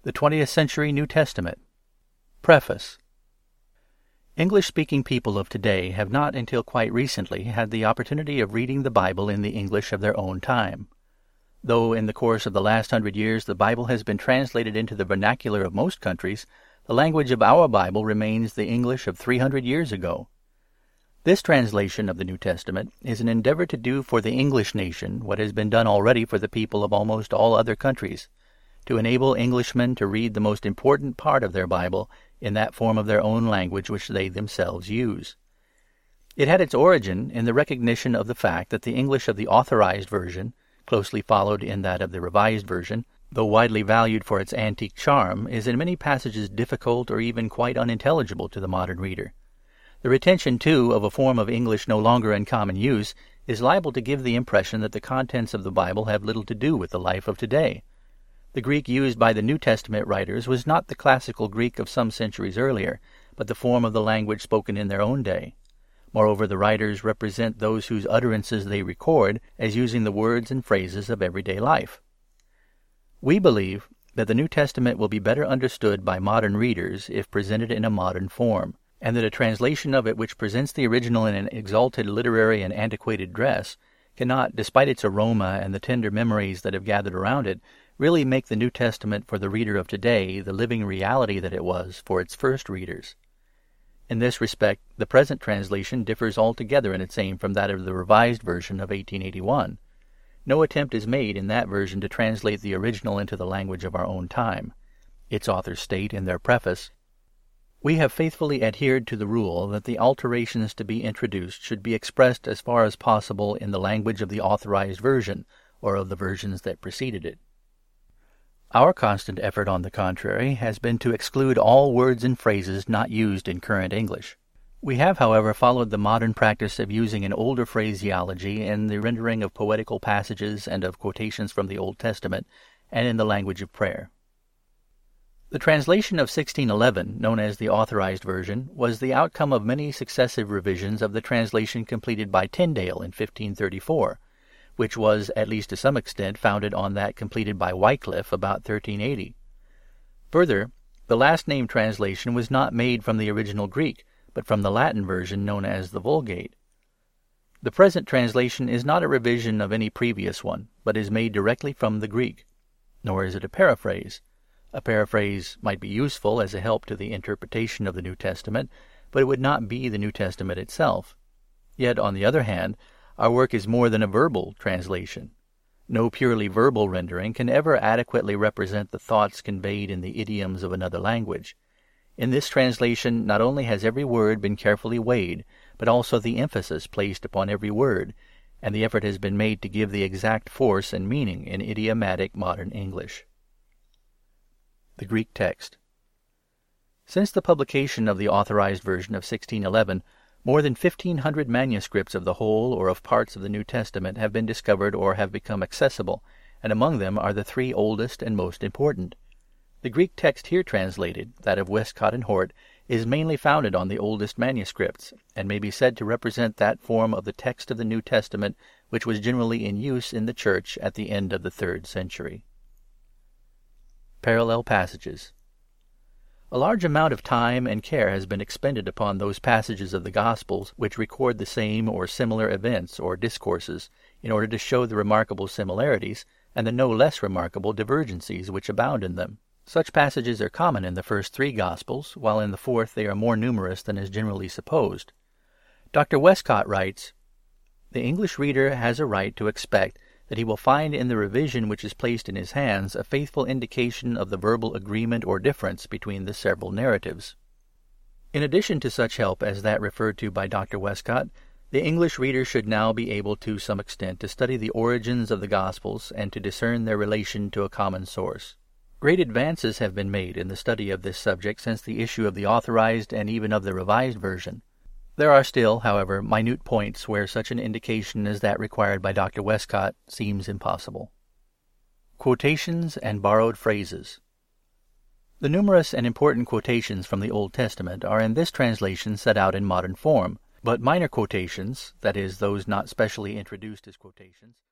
The 20th Century New Testament. Preface. English-speaking people of today have not until quite recently had the opportunity of reading the Bible in the English of their own time. Though in the course of the last 100 years the Bible has been translated into the vernacular of most countries, the language of our Bible remains the English of 300 years ago. This translation of the New Testament is an endeavor to do for the English nation what has been done already for the people of almost all other countries, to enable Englishmen to read the most important part of their Bible in that form of their own language which they themselves use. It had its origin in the recognition of the fact that the English of the Authorized Version, closely followed in that of the Revised Version, though widely valued for its antique charm, is in many passages difficult or even quite unintelligible to the modern reader. The retention, too, of a form of English no longer in common use is liable to give the impression that the contents of the Bible have little to do with the life of today. The Greek used by the New Testament writers was not the classical Greek of some centuries earlier, but the form of the language spoken in their own day. Moreover, the writers represent those whose utterances they record as using the words and phrases of everyday life. We believe that the New Testament will be better understood by modern readers if presented in a modern form, and that a translation of it which presents the original in an exalted literary and antiquated dress cannot, despite its aroma and the tender memories that have gathered around it, really make the New Testament for the reader of today the living reality that it was for its first readers. In this respect, the present translation differs altogether in its aim from that of the Revised Version of 1881. No attempt is made in that version to translate the original into the language of our own time. Its authors state in their preface, "We have faithfully adhered to the rule that the alterations to be introduced should be expressed as far as possible in the language of the Authorized Version, or of the versions that preceded it. Our constant effort, on the contrary, has been to exclude all words and phrases not used in current English. We have, however, followed the modern practice of using an older phraseology in the rendering of poetical passages and of quotations from the Old Testament, and in the language of prayer." The translation of 1611, known as the Authorized Version, was the outcome of many successive revisions of the translation completed by Tyndale in 1534, which was, at least to some extent, founded on that completed by Wycliffe about 1380. Further, the last-named translation was not made from the original Greek, but from the Latin version known as the Vulgate. The present translation is not a revision of any previous one, but is made directly from the Greek. Nor is it a paraphrase. A paraphrase might be useful as a help to the interpretation of the New Testament, but it would not be the New Testament itself. Yet, on the other hand, our work is more than a verbal translation. No purely verbal rendering can ever adequately represent the thoughts conveyed in the idioms of another language. In this translation not only has every word been carefully weighed, but also the emphasis placed upon every word, and the effort has been made to give the exact force and meaning in idiomatic modern English. The Greek text. Since the publication of the Authorized Version of 1611, more than 1,500 manuscripts of the whole or of parts of the New Testament have been discovered or have become accessible, and among them are the three oldest and most important. The Greek text here translated, that of Westcott and Hort, is mainly founded on the oldest manuscripts, and may be said to represent that form of the text of the New Testament which was generally in use in the Church at the end of the 3rd century. Parallel passages. A large amount of time and care has been expended upon those passages of the Gospels which record the same or similar events or discourses, in order to show the remarkable similarities and the no less remarkable divergencies which abound in them. Such passages are common in the first 3 Gospels, while in the 4th they are more numerous than is generally supposed. Dr. Westcott writes, "The English reader has a right to expect that he will find in the revision which is placed in his hands a faithful indication of the verbal agreement or difference between the several narratives." In addition to such help as that referred to by Dr. Westcott, the English reader should now be able to some extent to study the origins of the Gospels and to discern their relation to a common source. Great advances have been made in the study of this subject since the issue of the Authorized and even of the Revised Version. There are still, however, minute points where such an indication as that required by Dr. Westcott seems impossible. Quotations and borrowed phrases. The numerous and important quotations from the Old Testament are in this translation set out in modern form, but minor quotations, that is, those not specially introduced as quotations,